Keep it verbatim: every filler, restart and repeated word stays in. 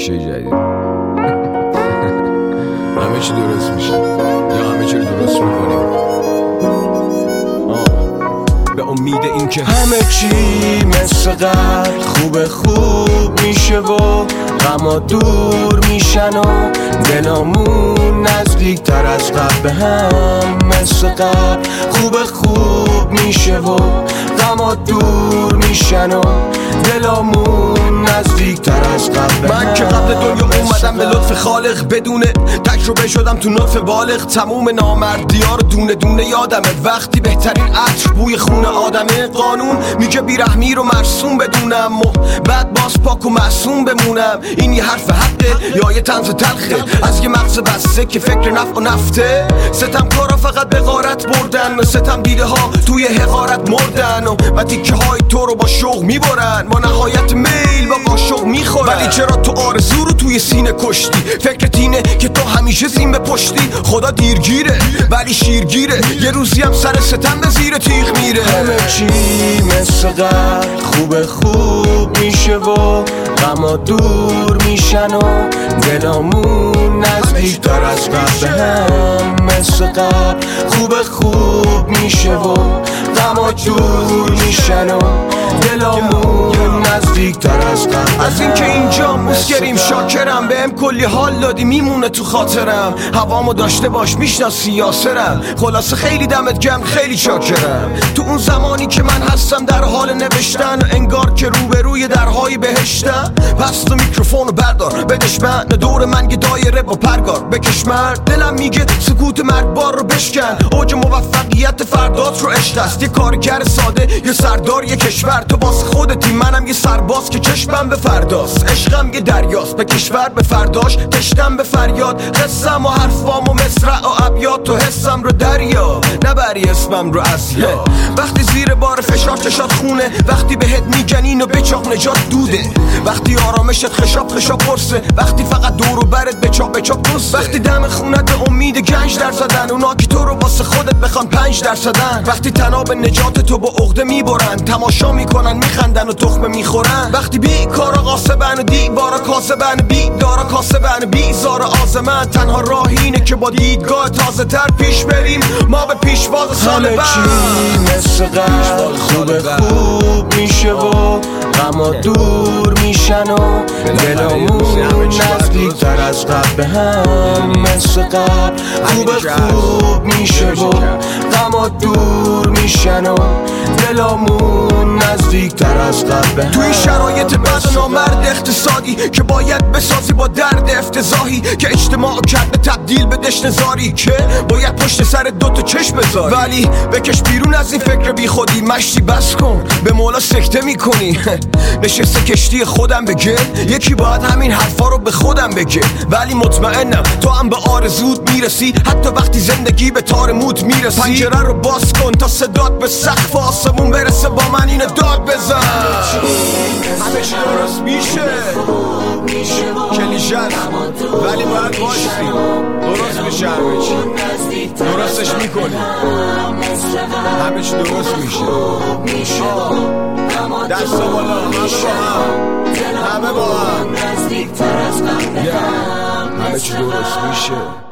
کلیشه جدید. همه چی درست میشه یا همه چی رو درست میکنیم به امید این که همه چی مثل قبل خوب خوب میشه و غما دور میشن و دلامون نزدیک تر از قبل به هم مثل قبل خوب خوب میشه و غما دور میشن و دلامون نزدیک تر از قبل. من که قبل دنیا اومدم به لطف خالق بدون تجربه شدم تو نطف بالغ. تموم نامردی ها رو دونه دونه یادمه وقتی بهترین عطر بوی خون آدمه. قانون میگه بیرحمی رو مرسوم بدونم و بعد باز پاک و معصوم بمونم. این یه حرف حقه یا یه طنز تلخه از یه مغز بسته که فکر نفع و نفته. ستم کارا فقط به غارت بردن و ستم دیده ها توی حقارت مردن و و تیکه های تو رو با شوق میبرن. با نهایت میل با قاشق میخورن. ولی چرا تو آرزو رو توی سینه کشتی؟ فکرت اینه که تو همیشه زین به پشتی. خدا دیرگیره ولی شیرگیره یه روزی هم سر ستم به زیر تیغ میره. همه چی مثل قبل خوب خوب میشه و غما دور میشن و دلامون نزدیک تر از قبل هم مثل قبل خوب خوب میشه و غما دور میشن و دلامون نزدیک تر از قبل. از این که اینجا مسکریم شاکرم بهم کلی حال دادی میمونه تو خاطرم. هوامو داشته باش میشناسی یاسرم. خلاصه خیلی دمت گرم خیلی شاکرم. تو اون زمانی که من هستم در حال نوشتن و انگار که روبروی درهای بهشتم. پس تو میکروفونو بردار بدش من دور من یه دایره با پرگار بکش مرد. دلم میگه سکوت مرگبار رو بشکن. اوج موفقیت فردات رو عشق است. یه کارگر ساده یه سردار یه کشور. تو واسه خودتی منم یه سرباز که چشمم به فرداست. عشقم یه دریاست به کشور به فرداش تشتم به فریاد. قصم و حرفام و مصرع و ابیات تو حسم رو دریا نبری اسمم رو اسیا. وقتی زیر بار فشار چشات خونه وقتی بهت میگن اینو بچاق نجات دوده. وقتی آرامشت خشاب خشاب قرصه وقتی فقط دور و برت بچاق بچاق قصه. وقتی دم خونت به امید گنج درصدن اونا که تو رو واسه خودت بخوان پنج درصدن. وقتی تناب نجات تو با عقده میبرن تماشا میکنن میخندن و تخمه میخورن. وقتی بی کارا قاسبن و دیوارا کاسبن بی دارا کاسبن بی زار آزمن. تنها راه اینه که با دیدگاه تازه تر پیش بریم ما به پیشواز سال بعد. همه چی مثل قبل خوب خوب میشه و غما دور میشن و دلامون نزدیک تر از قبل به هم مثل قبل خوب خوب میشه و غما دور میشن و دلامون نزدیک تر از قبل به هم. توی شرایط بد و نامرد اقتصادی که باید بسازی با درد افتضاحی که اجتماع کرده تبدیل به دشنزاری که باید پشت سر دوتا چشم بذاری. ولی بکش بیرون از این فکر بی خودی مشتی بس کن به مولا سکته میکنی. نشسته کشتی خودم بگه یکی باید همین حرفا رو به خودم بگه. ولی مطمئنم تو هم به آرزوت میرسی حتی وقتی زندگی به تار موت میرسی. پنجره رو باز کن تا صدات به سقف آسمون برسه با من اینو داد بزن. همه چی درست میشه کلیشه ولی باید باشیم درست میشه. همه چی درستش میکنی همه چی درست میشه. دست بالا همه با هم همه با هم همه چی درست میشه.